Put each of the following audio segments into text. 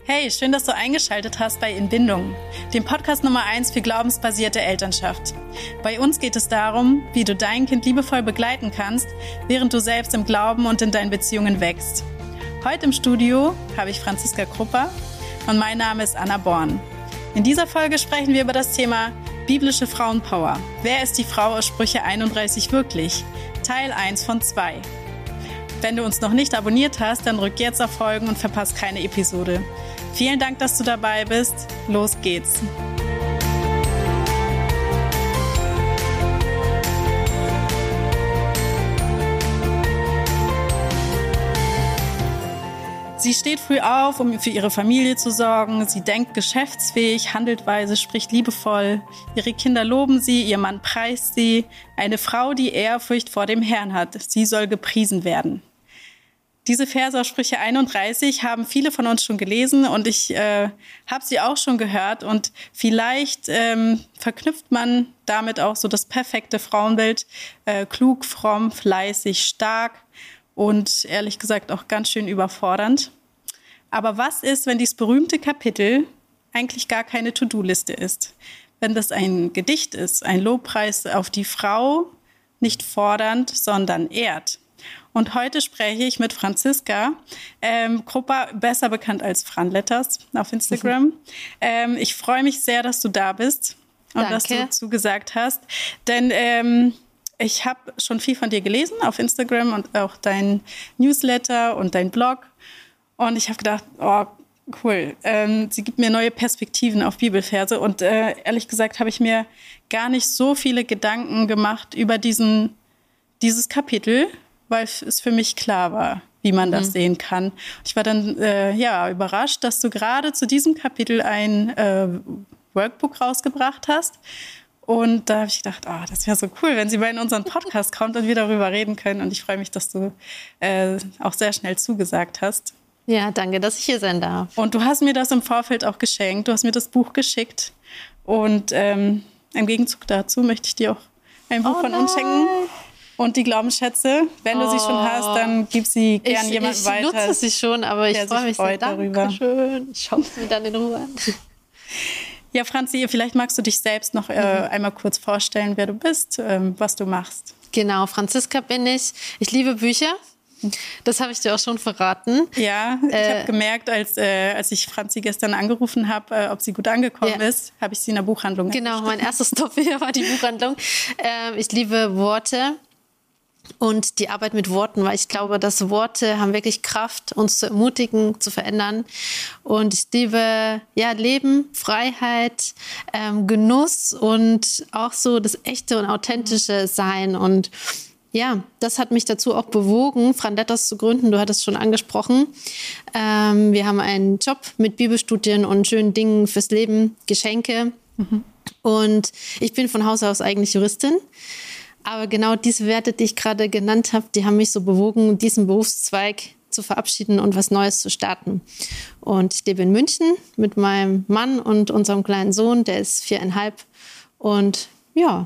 Hey, schön, dass du eingeschaltet hast bei Inbindung, dem Podcast Nummer 1 für glaubensbasierte Elternschaft. Bei uns geht es darum, wie du dein Kind liebevoll begleiten kannst, während du selbst im Glauben und in deinen Beziehungen wächst. Heute im Studio habe ich Franziska Krupper und mein Name ist Anna Born. In dieser Folge sprechen wir über das Thema biblische Frauenpower. Wer ist die Frau aus Sprüche 31 wirklich? Teil 1 von 2. Wenn du uns noch nicht abonniert hast, dann drück jetzt auf Folgen und verpasst keine Episode. Vielen Dank, dass du dabei bist. Los geht's. Sie steht früh auf, um für ihre Familie zu sorgen. Sie denkt geschäftsfähig, handelt weise, spricht liebevoll. Ihre Kinder loben sie, ihr Mann preist sie. Eine Frau, die Ehrfurcht vor dem Herrn hat. Sie soll gepriesen werden. Diese Verse aus Sprüche 31 haben viele von uns schon gelesen und ich habe sie auch schon gehört. Und vielleicht verknüpft man damit auch so das perfekte Frauenbild. Klug, fromm, fleißig, stark und ehrlich gesagt auch ganz schön überfordernd. Aber was ist, wenn dieses berühmte Kapitel eigentlich gar keine To-Do-Liste ist? Wenn das ein Gedicht ist, ein Lobpreis auf die Frau, nicht fordernd, sondern ehrt. Und heute spreche ich mit Franziska Krupper, besser bekannt als Franletters auf Instagram. Ich freue mich sehr, dass du da bist und Danke. dass du zugesagt hast. Denn ich habe schon viel von dir gelesen auf Instagram und auch dein Newsletter und dein Blog. Und ich habe gedacht, oh, cool. Sie gibt mir neue Perspektiven auf Bibelverse. Und ehrlich gesagt habe ich mir gar nicht so viele Gedanken gemacht über dieses Kapitel, weil es für mich klar war, wie man das sehen kann. Ich war dann überrascht, dass du gerade zu diesem Kapitel ein Workbook rausgebracht hast. Und da habe ich gedacht, das wäre so cool, wenn sie mal in unseren Podcast kommt und wir darüber reden können. Und ich freue mich, dass du auch sehr schnell zugesagt hast. Ja, danke, dass ich hier sein darf. Und du hast mir das im Vorfeld auch geschenkt. Du hast mir das Buch geschickt. Und im Gegenzug dazu möchte ich dir auch ein Buch von uns schenken. Und die Glaubensschätze, wenn du sie schon hast, dann gib sie gern jemandem weiter. Ich nutze sie schon, aber ich freue mich sehr darüber. Dankeschön. Ich schaue es mir dann in Ruhe an. Ja, Franzi, vielleicht magst du dich selbst noch einmal kurz vorstellen, wer du bist, was du machst. Genau, Franziska bin ich. Ich liebe Bücher. Das habe ich dir auch schon verraten. Ja, ich habe gemerkt, als ich Franzi gestern angerufen habe, ob sie gut angekommen ist, habe ich sie in der Buchhandlung Genau, mein erstes Stop hier war die Buchhandlung. Ich liebe Worte. Und die Arbeit mit Worten, weil ich glaube, dass Worte haben wirklich Kraft, uns zu ermutigen, zu verändern. Und ich liebe Leben, Freiheit, Genuss und auch so das echte und authentische Sein. Und ja, das hat mich dazu auch bewogen, Franletters zu gründen. Du hattest schon angesprochen. Wir haben einen Job mit Bibelstudien und schönen Dingen fürs Leben, Geschenke. Und ich bin von Haus aus eigentlich Juristin. Aber genau diese Werte, die ich gerade genannt habe, die haben mich so bewogen, diesen Berufszweig zu verabschieden und was Neues zu starten. Und ich lebe in München mit meinem Mann und unserem kleinen Sohn, der ist 4,5. Und ja.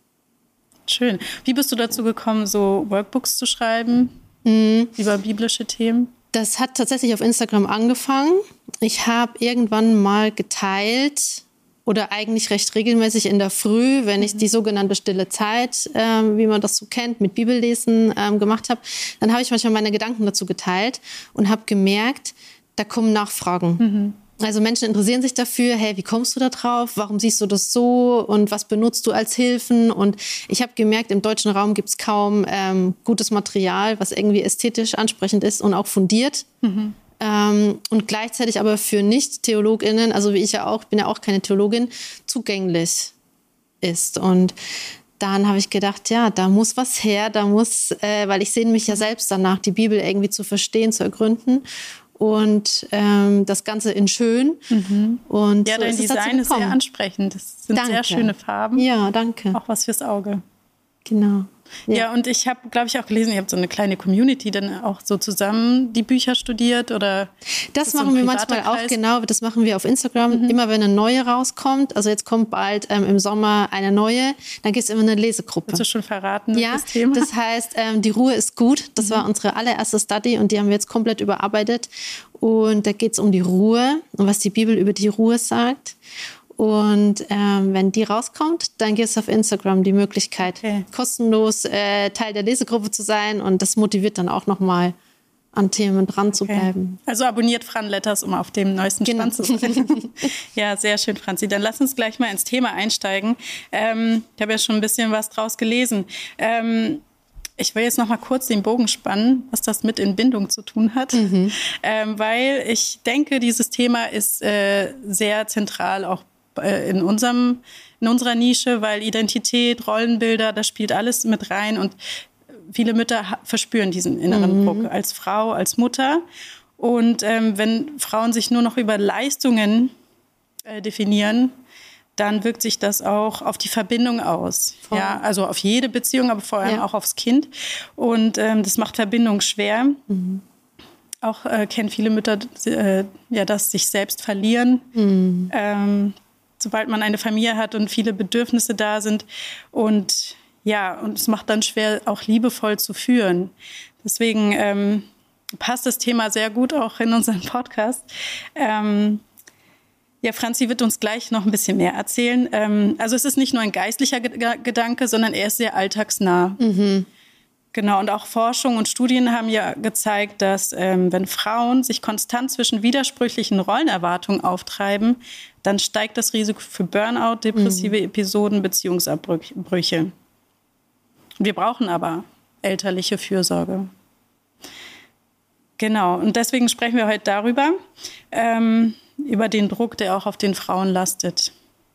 Schön. Wie bist du dazu gekommen, so Workbooks zu schreiben über biblische Themen? Das hat tatsächlich auf Instagram angefangen. Ich habe irgendwann mal geteilt, oder eigentlich recht regelmäßig in der Früh, wenn ich die sogenannte stille Zeit, wie man das so kennt, mit Bibellesen gemacht habe, dann habe ich manchmal meine Gedanken dazu geteilt und habe gemerkt, da kommen Nachfragen. Also Menschen interessieren sich dafür, hey, wie kommst du da drauf? Warum siehst du das so? Und was benutzt du als Hilfen? Und ich habe gemerkt, im deutschen Raum gibt es kaum gutes Material, was irgendwie ästhetisch ansprechend ist und auch fundiert. Und gleichzeitig aber für Nicht-TheologInnen, also wie ich ja auch, bin ja auch keine Theologin, zugänglich ist. Und dann habe ich gedacht, ja, da muss was her, weil ich sehne mich ja selbst danach, die Bibel irgendwie zu verstehen, zu ergründen. Und das Ganze in schön. Und ja, dein Design ist sehr ansprechend. Das sind sehr schöne Farben. Ja, danke. Auch was fürs Auge. Genau. Ja, und ich habe, glaube ich, auch gelesen, ihr habt so eine kleine Community dann auch so zusammen die Bücher studiert oder? Das machen wir manchmal auch, genau. Das machen wir auf Instagram. Immer wenn eine neue rauskommt, also jetzt kommt bald im Sommer eine neue, dann gibt es immer eine Lesegruppe. Hast du schon verraten, ja, das Thema? Das heißt, die Ruhe ist gut. Das war unsere allererste Study und die haben wir jetzt komplett überarbeitet. Und da geht es um die Ruhe und was die Bibel über die Ruhe sagt. Und wenn die rauskommt, dann gibt es auf Instagram die Möglichkeit, kostenlos Teil der Lesegruppe zu sein. Und das motiviert dann auch nochmal, an Themen dran zu bleiben. Also abonniert Fran Letters, um auf dem neuesten Stand zu sein. Ja, sehr schön, Franzi. Dann lass uns gleich mal ins Thema einsteigen. Ich habe ja schon ein bisschen was draus gelesen. Ich will jetzt noch mal kurz den Bogen spannen, was das mit Entbindung zu tun hat. Weil ich denke, dieses Thema ist sehr zentral auch in unserer Nische, weil Identität, Rollenbilder, das spielt alles mit rein und viele Mütter verspüren diesen inneren Druck als Frau, als Mutter. Und wenn Frauen sich nur noch über Leistungen definieren, dann wirkt sich das auch auf die Verbindung aus. Ja, also auf jede Beziehung, aber vor allem auch aufs Kind. Und das macht Verbindung schwer. Auch kennen viele Mütter das sich selbst verlieren. Sobald man eine Familie hat und viele Bedürfnisse da sind. Und es macht dann schwer, auch liebevoll zu führen. Deswegen passt das Thema sehr gut auch in unseren Podcast. Franzi wird uns gleich noch ein bisschen mehr erzählen. Also es ist nicht nur ein geistlicher Gedanke, sondern er ist sehr alltagsnah. Genau, und auch Forschung und Studien haben ja gezeigt, dass wenn Frauen sich konstant zwischen widersprüchlichen Rollenerwartungen auftreiben, dann steigt das Risiko für Burnout, depressive Episoden, Beziehungsabbrüche. Wir brauchen aber elterliche Fürsorge. Genau, und deswegen sprechen wir heute darüber, über den Druck, der auch auf den Frauen lastet.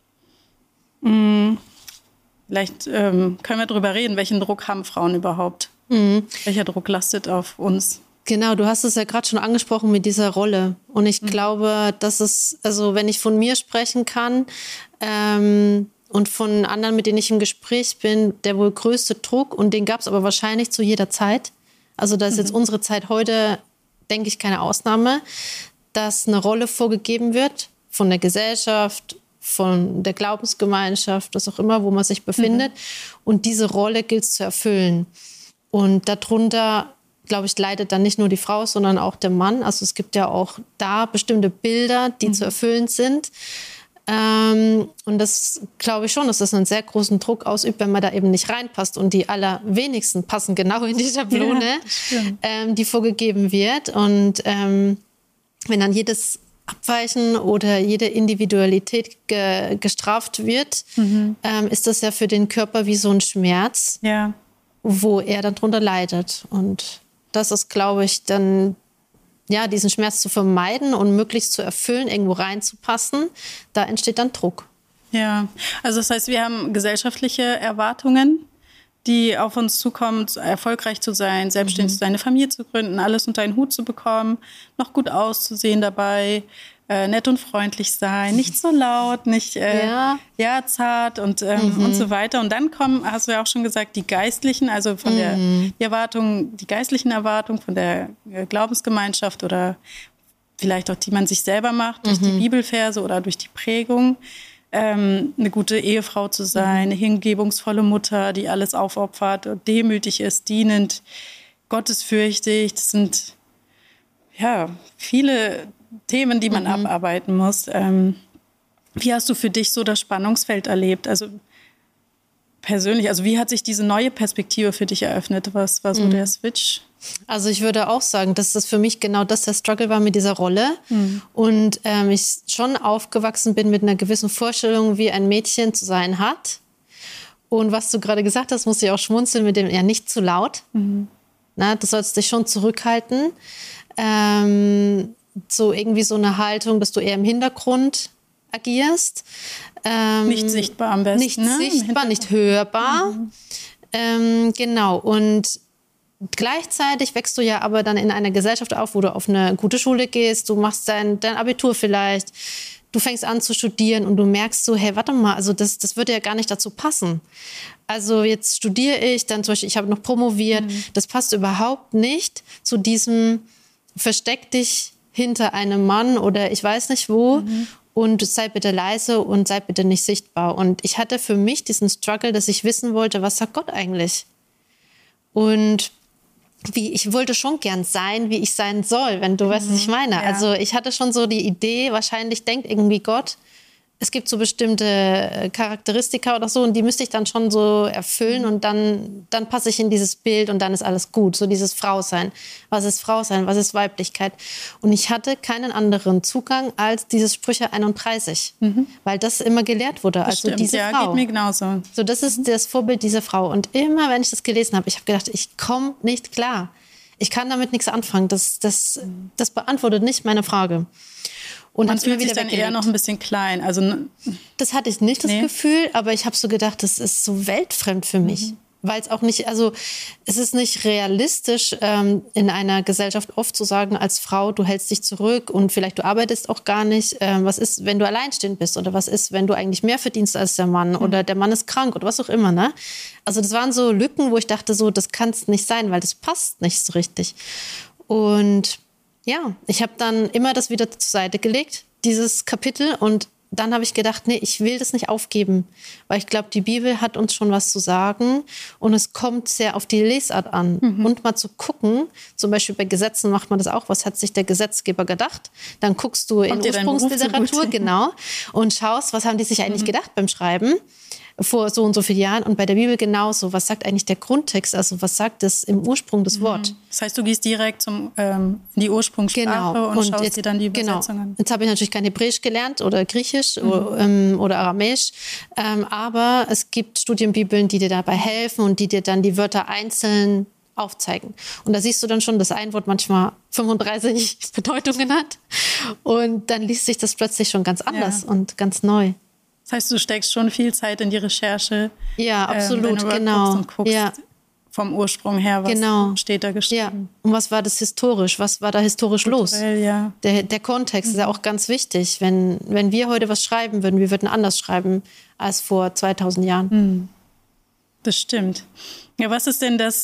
Vielleicht können wir darüber reden, welchen Druck haben Frauen überhaupt? Welcher Druck lastet auf uns? Genau, du hast es ja gerade schon angesprochen mit dieser Rolle. Und ich glaube, das ist, also wenn ich von mir sprechen kann und von anderen, mit denen ich im Gespräch bin, der wohl größte Druck, und den gab es aber wahrscheinlich zu jeder Zeit. Also da ist jetzt unsere Zeit heute, denke ich, keine Ausnahme, dass eine Rolle vorgegeben wird von der Gesellschaft, von der Glaubensgemeinschaft, was auch immer, wo man sich befindet. Und diese Rolle gilt es zu erfüllen. Und darunter, glaube ich, leidet dann nicht nur die Frau, sondern auch der Mann. Also es gibt ja auch da bestimmte Bilder, die zu erfüllen sind. Und das glaube ich schon, dass das einen sehr großen Druck ausübt, wenn man da eben nicht reinpasst. Und die allerwenigsten passen genau in die Schablone, die vorgegeben wird. Und wenn dann jedes Abweichen oder jede Individualität gestraft wird, ist das ja für den Körper wie so ein Schmerz, wo er dann drunter leidet. Und das ist, glaube ich, dann diesen Schmerz zu vermeiden und möglichst zu erfüllen, irgendwo reinzupassen, da entsteht dann Druck. Ja, also das heißt, wir haben gesellschaftliche Erwartungen, die auf uns zukommen, erfolgreich zu sein, selbstständig zu sein, eine Familie zu gründen, alles unter einen Hut zu bekommen, noch gut auszusehen dabei, nett und freundlich sein, nicht so laut, nicht zart und so weiter. Und dann kommen, hast du ja auch schon gesagt, die geistlichen, also von die geistlichen Erwartungen von der Glaubensgemeinschaft oder vielleicht auch die man sich selber macht, durch die Bibelverse oder durch die Prägung. Eine gute Ehefrau zu sein, eine hingebungsvolle Mutter, die alles aufopfert, demütig ist, dienend, gottesfürchtig. Das sind viele Themen, die man abarbeiten muss. Wie hast du für dich so das Spannungsfeld erlebt? Also persönlich, also wie hat sich diese neue Perspektive für dich eröffnet? Was war so der Switch? Also ich würde auch sagen, dass das für mich genau das der Struggle war mit dieser Rolle. Und ich schon aufgewachsen bin mit einer gewissen Vorstellung, wie ein Mädchen zu sein hat. Und was du gerade gesagt hast, musste ich auch schmunzeln mit dem, nicht zu laut. Na, du sollst dich schon zurückhalten. So irgendwie so eine Haltung, dass du eher im Hintergrund agierst. Nicht sichtbar am besten. Nicht sichtbar, nicht hörbar. Genau. Und gleichzeitig wächst du ja aber dann in einer Gesellschaft auf, wo du auf eine gute Schule gehst, du machst dein Abitur vielleicht, du fängst an zu studieren und du merkst so, hey, warte mal, also das würde ja gar nicht dazu passen. Also jetzt studiere ich, dann zum Beispiel, ich habe noch promoviert, das passt überhaupt nicht zu diesem versteck dich hinter einem Mann oder ich weiß nicht wo und sei bitte leise und sei bitte nicht sichtbar. Und ich hatte für mich diesen Struggle, dass ich wissen wollte, was sagt Gott eigentlich? Und ich wollte schon gern sein, wie ich sein soll, wenn du weißt, was ich meine. Ja. Also ich hatte schon so die Idee, wahrscheinlich denkt irgendwie Gott, es gibt so bestimmte Charakteristika oder so und die müsste ich dann schon so erfüllen und dann passe ich in dieses Bild und dann ist alles gut. So dieses Frausein. Was ist Frausein? Was ist Weiblichkeit? Und ich hatte keinen anderen Zugang als dieses Sprüche 31, weil das immer gelehrt wurde. Das also stimmt. diese ja, Frau. Geht mir genauso. So, das ist das Vorbild dieser Frau. Und immer, wenn ich das gelesen habe, ich habe gedacht, ich komme nicht klar. Ich kann damit nichts anfangen. Das beantwortet nicht meine Frage. Und man fühlt sich dann eher noch ein bisschen klein. Also, das hatte ich nicht das Gefühl, aber ich habe so gedacht, das ist so weltfremd für mich. Weil es auch nicht, also es ist nicht realistisch, in einer Gesellschaft oft zu sagen, als Frau, du hältst dich zurück und vielleicht du arbeitest auch gar nicht. Was ist, wenn du alleinstehend bist? Oder was ist, wenn du eigentlich mehr verdienst als der Mann? Oder der Mann ist krank oder was auch immer, ne? Also das waren so Lücken, wo ich dachte, so, das kann es nicht sein, weil das passt nicht so richtig. Und ja, ich habe dann immer das wieder zur Seite gelegt, dieses Kapitel. Und dann habe ich gedacht, nee, ich will das nicht aufgeben. Weil ich glaube, die Bibel hat uns schon was zu sagen. Und es kommt sehr auf die Lesart an. Und mal zu gucken, zum Beispiel bei Gesetzen macht man das auch. Was hat sich der Gesetzgeber gedacht? Dann guckst du in Ursprungsliteratur, genau, und schaust, was haben die sich eigentlich gedacht beim Schreiben vor so und so vielen Jahren und bei der Bibel genauso. Was sagt eigentlich der Grundtext? Also was sagt es im Ursprung das Wort? Das heißt, du gehst direkt in die Ursprungssprache und schaust jetzt, dir dann die Übersetzung an. Jetzt habe ich natürlich kein Hebräisch gelernt oder Griechisch oder Aramäisch, aber es gibt Studienbibeln, die dir dabei helfen und die dir dann die Wörter einzeln aufzeigen. Und da siehst du dann schon, dass ein Wort manchmal 35 Bedeutungen hat und dann liest sich das plötzlich schon ganz anders und ganz neu. Das heißt, du steckst schon viel Zeit in die Recherche. Ja, absolut, genau. Und guckst vom Ursprung her, was steht da geschrieben. Ja. Und was war das historisch? Was war da historisch los? Ja. Der Kontext ist ja auch ganz wichtig. Wenn wir heute was schreiben würden, wir würden anders schreiben als vor 2000 Jahren. Das stimmt. Ja, was ist denn das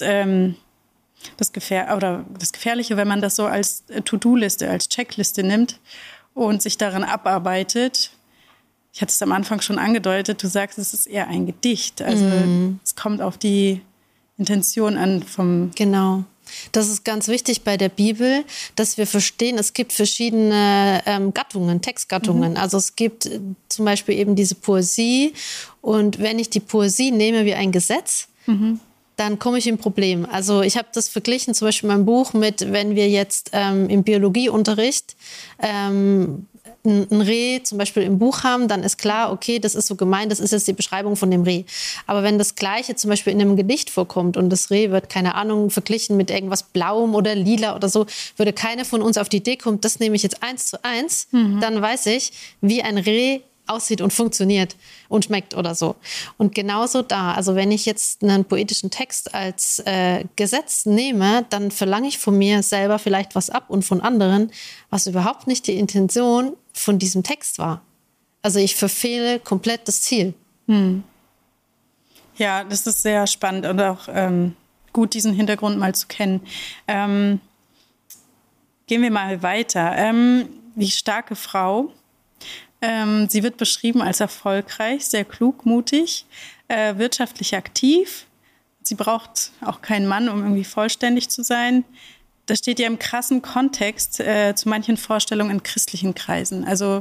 Gefährliche, wenn man das so als To-Do-Liste, als Checkliste nimmt und sich daran abarbeitet? Ich hatte es am Anfang schon angedeutet, du sagst, es ist eher ein Gedicht. Also es kommt auf die Intention an vom... Genau. Das ist ganz wichtig bei der Bibel, dass wir verstehen, es gibt verschiedene Gattungen, Textgattungen. Also es gibt zum Beispiel eben diese Poesie. Und wenn ich die Poesie nehme wie ein Gesetz, dann komme ich in ein Problem. Also ich habe das verglichen, zum Beispiel in meinem Buch, mit, wenn wir jetzt im Biologieunterricht ein Reh zum Beispiel im Buch haben, dann ist klar, okay, das ist so gemeint, das ist jetzt die Beschreibung von dem Reh. Aber wenn das Gleiche zum Beispiel in einem Gedicht vorkommt und das Reh wird, keine Ahnung, verglichen mit irgendwas Blauem oder Lila oder so, würde keiner von uns auf die Idee kommen, das nehme ich jetzt 1:1, dann weiß ich, wie ein Reh aussieht und funktioniert und schmeckt oder so. Und genauso da, also wenn ich jetzt einen poetischen Text als Gesetz nehme, dann verlange ich von mir selber vielleicht was ab und von anderen, was überhaupt nicht die Intention von diesem Text war. Also ich verfehle komplett das Ziel. Ja, das ist sehr spannend und auch gut, diesen Hintergrund mal zu kennen. Gehen wir mal weiter. Die starke Frau. Sie wird beschrieben als erfolgreich, sehr klug, mutig, wirtschaftlich aktiv. Sie braucht auch keinen Mann, um irgendwie vollständig zu sein. Das steht ja im krassen Kontext zu manchen Vorstellungen in christlichen Kreisen. Also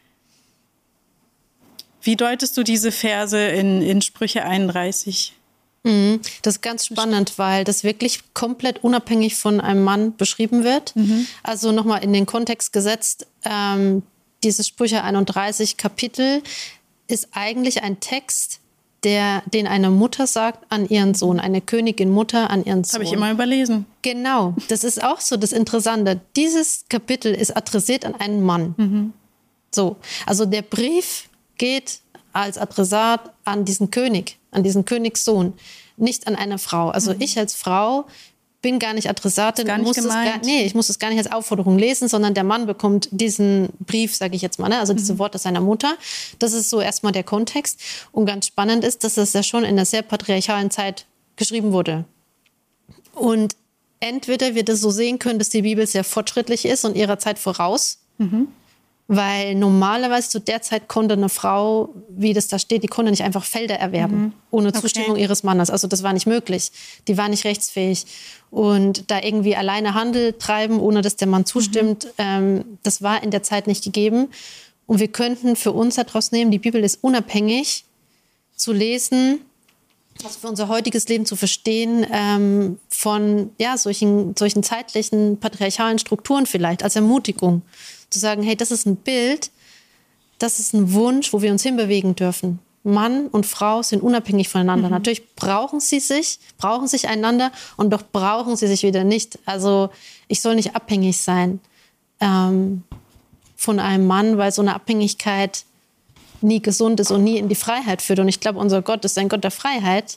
wie deutest du diese Verse in Sprüche 31? Das ist ganz spannend, weil das wirklich komplett unabhängig von einem Mann beschrieben wird. Also nochmal in den Kontext gesetzt, dieses Sprüche 31 Kapitel ist eigentlich ein Text, den eine Mutter sagt an ihren Sohn, eine Königin-Mutter an ihren Sohn. Habe ich immer überlesen. Genau, das ist auch so das Interessante. Dieses Kapitel ist adressiert an einen Mann. So, also der Brief geht als Adressat an diesen König, an diesen Königssohn, nicht an eine Frau. Also ich als Frau bin gar nicht Adressatin. Gar nicht gemeint. Ich muss es gar nicht als Aufforderung lesen, sondern der Mann bekommt diesen Brief, sage ich jetzt mal, ne? Also diese Worte seiner Mutter. Das ist so erstmal der Kontext. Und ganz spannend ist, dass es ja schon in einer sehr patriarchalen Zeit geschrieben wurde. Und entweder wir das so sehen können, dass die Bibel sehr fortschrittlich ist und ihrer Zeit voraus, weil normalerweise zu der Zeit konnte eine Frau, wie das da steht, die konnte nicht einfach Felder erwerben, ohne Zustimmung ihres Mannes. Also das war nicht möglich. Die war nicht rechtsfähig. Und da irgendwie alleine Handel treiben, ohne dass der Mann zustimmt, das war in der Zeit nicht gegeben. Und wir könnten für uns daraus nehmen, die Bibel ist unabhängig zu lesen, also für unser heutiges Leben zu verstehen, von solchen zeitlichen patriarchalen Strukturen vielleicht, als Ermutigung. Zu sagen, hey, das ist ein Bild, das ist ein Wunsch, wo wir uns hinbewegen dürfen. Mann und Frau sind unabhängig voneinander. Natürlich brauchen sie sich einander und doch brauchen sie sich wieder nicht. Also ich soll nicht abhängig sein von einem Mann, weil so eine Abhängigkeit nie gesund ist und nie in die Freiheit führt. Und ich glaube, unser Gott ist ein Gott der Freiheit.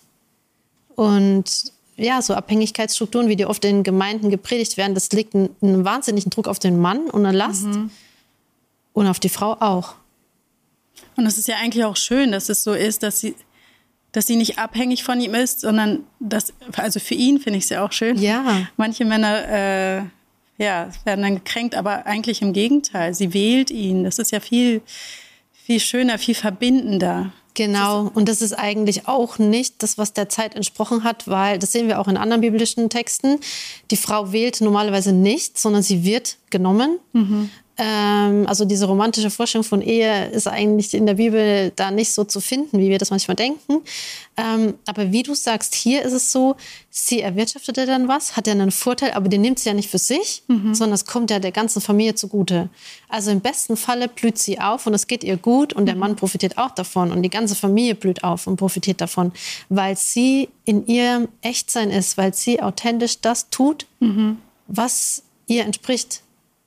Und ja, so Abhängigkeitsstrukturen, wie die oft in Gemeinden gepredigt werden, das legt einen wahnsinnigen Druck auf den Mann und eine Last und auf die Frau auch. Und es ist ja eigentlich auch schön, dass es so ist, dass sie nicht abhängig von ihm ist, sondern also für ihn finde ich es ja auch schön. Ja. Manche Männer werden dann gekränkt, aber eigentlich im Gegenteil. Sie wählt ihn. Das ist ja viel, viel schöner, viel verbindender. Genau, und das ist eigentlich auch nicht das, was der Zeit entsprochen hat, weil, das sehen wir auch in anderen biblischen Texten, die Frau wählt normalerweise nicht, sondern sie wird genommen. Also diese romantische Vorstellung von Ehe ist eigentlich in der Bibel da nicht so zu finden, wie wir das manchmal denken. Aber wie du sagst, hier ist es so, sie erwirtschaftet dann was, hat ja einen Vorteil, aber den nimmt sie ja nicht für sich, sondern es kommt ja der ganzen Familie zugute. Also im besten Falle blüht sie auf und es geht ihr gut und der Mann profitiert auch davon und die ganze Familie blüht auf und profitiert davon, weil sie in ihrem Echtsein ist, weil sie authentisch das tut, was ihr entspricht.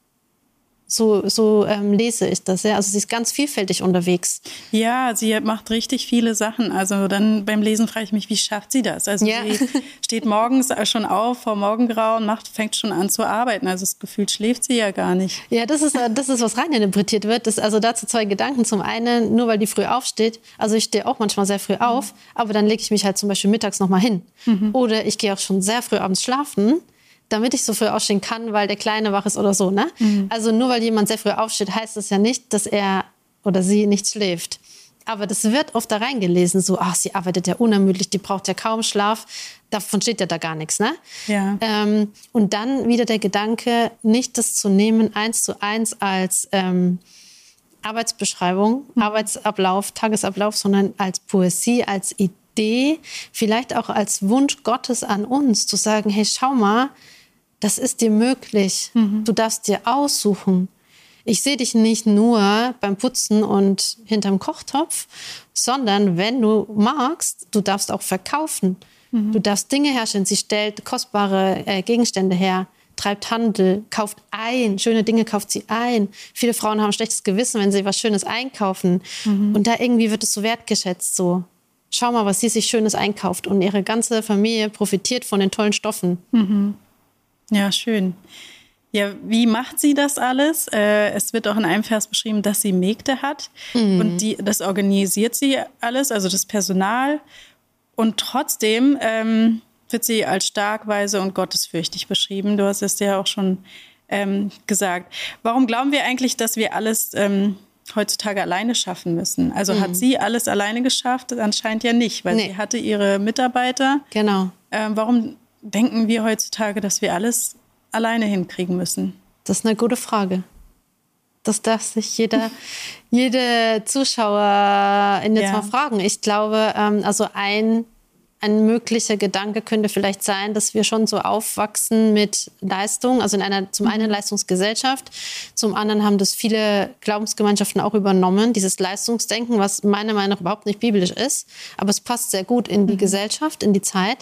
So lese ich das. Ja? Also sie ist ganz vielfältig unterwegs. Ja, sie macht richtig viele Sachen. Also dann beim Lesen frage ich mich, wie schafft sie das? Also sie steht morgens schon auf, vor Morgengrauen, fängt schon an zu arbeiten. Also das Gefühl schläft sie ja gar nicht. Ja, das ist was reininterpretiert wird. Also dazu zwei Gedanken. Zum einen, nur weil die früh aufsteht. Also ich stehe auch manchmal sehr früh auf, aber dann lege ich mich halt zum Beispiel mittags noch mal hin. Oder ich gehe auch schon sehr früh abends schlafen, damit ich so früh aufstehen kann, weil der Kleine wach ist oder so. Ne? Also nur weil jemand sehr früh aufsteht, heißt das ja nicht, dass er oder sie nicht schläft. Aber das wird oft da reingelesen, so, sie arbeitet ja unermüdlich, die braucht ja kaum Schlaf. Davon steht ja da gar nichts. Ne? Ja. Und dann wieder der Gedanke, nicht das zu nehmen, 1:1 als Arbeitsbeschreibung, Arbeitsablauf, Tagesablauf, sondern als Poesie, als Idee, vielleicht auch als Wunsch Gottes an uns, zu sagen, hey, schau mal, das ist dir möglich. Du darfst dir aussuchen. Ich sehe dich nicht nur beim Putzen und hinterm Kochtopf, sondern wenn du magst, du darfst auch verkaufen. Du darfst Dinge herstellen. Sie stellt kostbare Gegenstände her, treibt Handel, kauft ein. Schöne Dinge kauft sie ein. Viele Frauen haben ein schlechtes Gewissen, wenn sie was Schönes einkaufen. Und da irgendwie wird es so wertgeschätzt. So. Schau mal, was sie sich Schönes einkauft. Und ihre ganze Familie profitiert von den tollen Stoffen. Ja, schön. Ja, wie macht sie das alles? Es wird auch in einem Vers beschrieben, dass sie Mägde hat. Und das organisiert sie alles, also das Personal. Und trotzdem wird sie als stark, weise und gottesfürchtig beschrieben. Du hast es ja auch schon gesagt. Warum glauben wir eigentlich, dass wir alles heutzutage alleine schaffen müssen? Also hat sie alles alleine geschafft? Anscheinend ja nicht, weil sie hatte ihre Mitarbeiter. Genau. Warum denken wir heutzutage, dass wir alles alleine hinkriegen müssen? Das ist eine gute Frage. Das darf sich jede Zuschauer jetzt mal fragen. Ich glaube, also ein möglicher Gedanke könnte vielleicht sein, dass wir schon so aufwachsen mit Leistung, also in einer zum einen Leistungsgesellschaft, zum anderen haben das viele Glaubensgemeinschaften auch übernommen, dieses Leistungsdenken, was meiner Meinung nach überhaupt nicht biblisch ist, aber es passt sehr gut in die Gesellschaft, in die Zeit.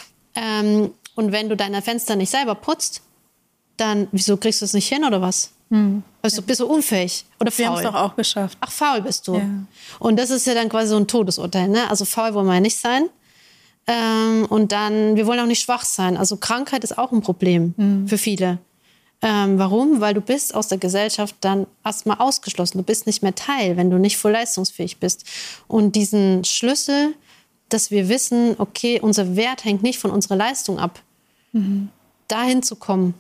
Und wenn du deine Fenster nicht selber putzt, dann wieso kriegst du es nicht hin oder was? Also bist du unfähig oder faul? Wir haben es doch auch geschafft. Ach, faul bist du. Ja. Und das ist ja dann quasi so ein Todesurteil. Ne? Also faul wollen wir ja nicht sein. Und dann, wir wollen auch nicht schwach sein. Also Krankheit ist auch ein Problem für viele. Warum? Weil du bist aus der Gesellschaft dann erstmal ausgeschlossen. Du bist nicht mehr Teil, wenn du nicht voll leistungsfähig bist. Und diesen Schlüssel, dass wir wissen, okay, unser Wert hängt nicht von unserer Leistung ab, dahin zu kommen.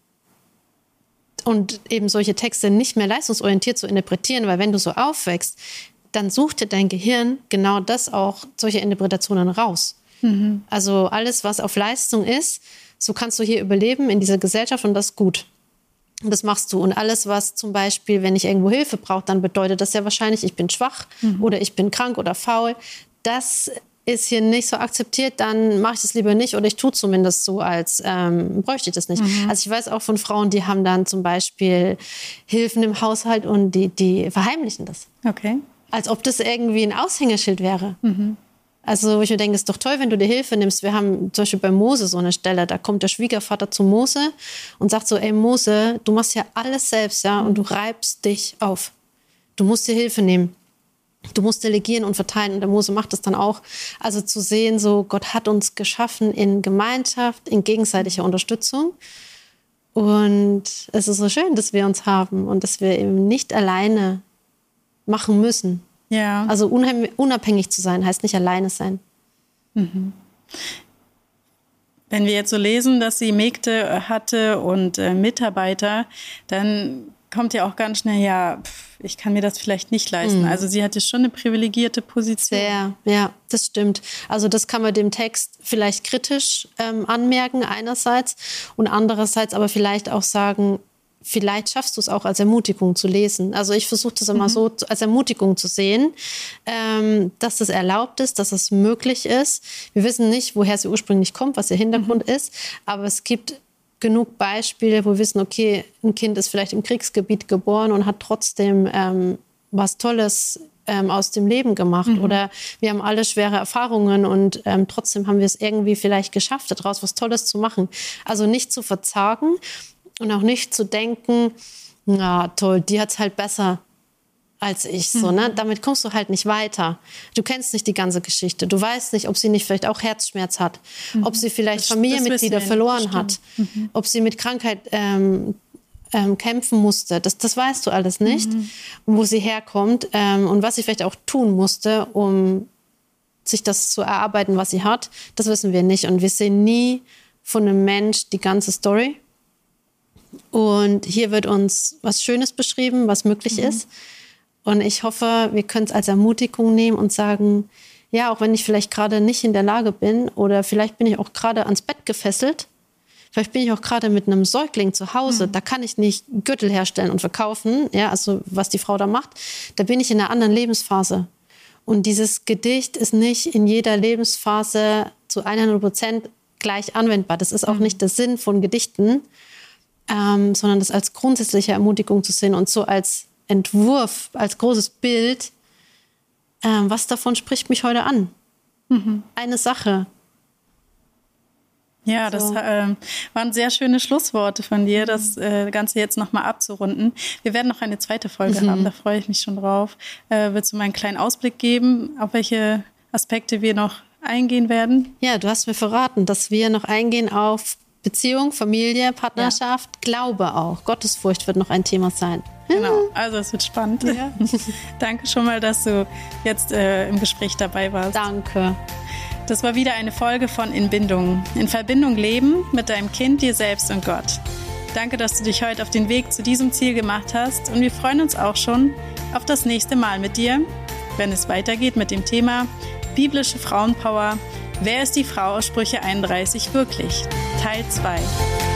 Und eben solche Texte nicht mehr leistungsorientiert zu interpretieren, weil wenn du so aufwächst, dann sucht dir dein Gehirn genau das auch, solche Interpretationen raus. Also alles, was auf Leistung ist, so kannst du hier überleben in dieser Gesellschaft und das ist gut. Und das machst du. Und alles, was zum Beispiel, wenn ich irgendwo Hilfe brauche, dann bedeutet das ja wahrscheinlich, ich bin schwach oder ich bin krank oder faul. Das ist hier nicht so akzeptiert, dann mache ich das lieber nicht oder ich tue zumindest so, als bräuchte ich das nicht. Also ich weiß auch von Frauen, die haben dann zum Beispiel Hilfen im Haushalt und die verheimlichen das. Okay. Als ob das irgendwie ein Aushängeschild wäre. Also ich mir denke, es ist doch toll, wenn du dir Hilfe nimmst. Wir haben zum Beispiel bei Mose so eine Stelle, da kommt der Schwiegervater zu Mose und sagt so, ey Mose, du machst ja alles selbst, ja, und du reibst dich auf. Du musst dir Hilfe nehmen. Du musst delegieren und verteilen und der Mose macht das dann auch. Also zu sehen, so Gott hat uns geschaffen in Gemeinschaft, in gegenseitiger Unterstützung. Und es ist so schön, dass wir uns haben und dass wir eben nicht alleine machen müssen. Ja. Also unabhängig zu sein, heißt nicht alleine sein. Wenn wir jetzt so lesen, dass sie Mägde hatte und Mitarbeiter, dann kommt ja auch ganz schnell, ja, ich kann mir das vielleicht nicht leisten. Also sie hatte schon eine privilegierte Position. Sehr, ja, das stimmt. Also das kann man dem Text vielleicht kritisch anmerken einerseits und andererseits aber vielleicht auch sagen, vielleicht schaffst du es auch als Ermutigung zu lesen. Also ich versuche das immer so als Ermutigung zu sehen, dass das erlaubt ist, dass es möglich ist. Wir wissen nicht, woher sie ursprünglich kommt, was ihr Hintergrund ist, aber es gibt genug Beispiele, wo wir wissen, okay, ein Kind ist vielleicht im Kriegsgebiet geboren und hat trotzdem was Tolles aus dem Leben gemacht. Oder wir haben alle schwere Erfahrungen und trotzdem haben wir es irgendwie vielleicht geschafft, daraus was Tolles zu machen. Also nicht zu verzagen, und auch nicht zu denken, na toll, die hat's halt besser als ich. So, ne? Damit kommst du halt nicht weiter. Du kennst nicht die ganze Geschichte. Du weißt nicht, ob sie nicht vielleicht auch Herzschmerz hat. Ob sie vielleicht Familienmitglieder verloren hat. Ob sie mit Krankheit kämpfen musste. Das weißt du alles nicht. Und wo sie herkommt und was sie vielleicht auch tun musste, um sich das zu erarbeiten, was sie hat, das wissen wir nicht. Und wir sehen nie von einem Mensch die ganze Story. Und hier wird uns was Schönes beschrieben, was möglich ist. Und ich hoffe, wir können es als Ermutigung nehmen und sagen, ja, auch wenn ich vielleicht gerade nicht in der Lage bin oder vielleicht bin ich auch gerade ans Bett gefesselt, vielleicht bin ich auch gerade mit einem Säugling zu Hause, da kann ich nicht Gürtel herstellen und verkaufen, ja, also was die Frau da macht, da bin ich in einer anderen Lebensphase. Und dieses Gedicht ist nicht in jeder Lebensphase zu 100% gleich anwendbar. Das ist auch nicht der Sinn von Gedichten, sondern das als grundsätzliche Ermutigung zu sehen und so als Entwurf, als großes Bild, was davon spricht mich heute an? Eine Sache. Ja, das waren sehr schöne Schlussworte von dir, das Ganze jetzt nochmal abzurunden. Wir werden noch eine zweite Folge haben, da freue ich mich schon drauf. Willst du mal einen kleinen Ausblick geben, auf welche Aspekte wir noch eingehen werden? Ja, du hast mir verraten, dass wir noch eingehen auf Beziehung, Familie, Partnerschaft, Glaube auch. Gottesfurcht wird noch ein Thema sein. Genau, also es wird spannend. Ja. Danke schon mal, dass du jetzt im Gespräch dabei warst. Danke. Das war wieder eine Folge von In Bindung. In Verbindung leben mit deinem Kind, dir selbst und Gott. Danke, dass du dich heute auf den Weg zu diesem Ziel gemacht hast und wir freuen uns auch schon auf das nächste Mal mit dir, wenn es weitergeht mit dem Thema biblische Frauenpower. Wer ist die Frau aus Sprüche 31 wirklich? Teil 2.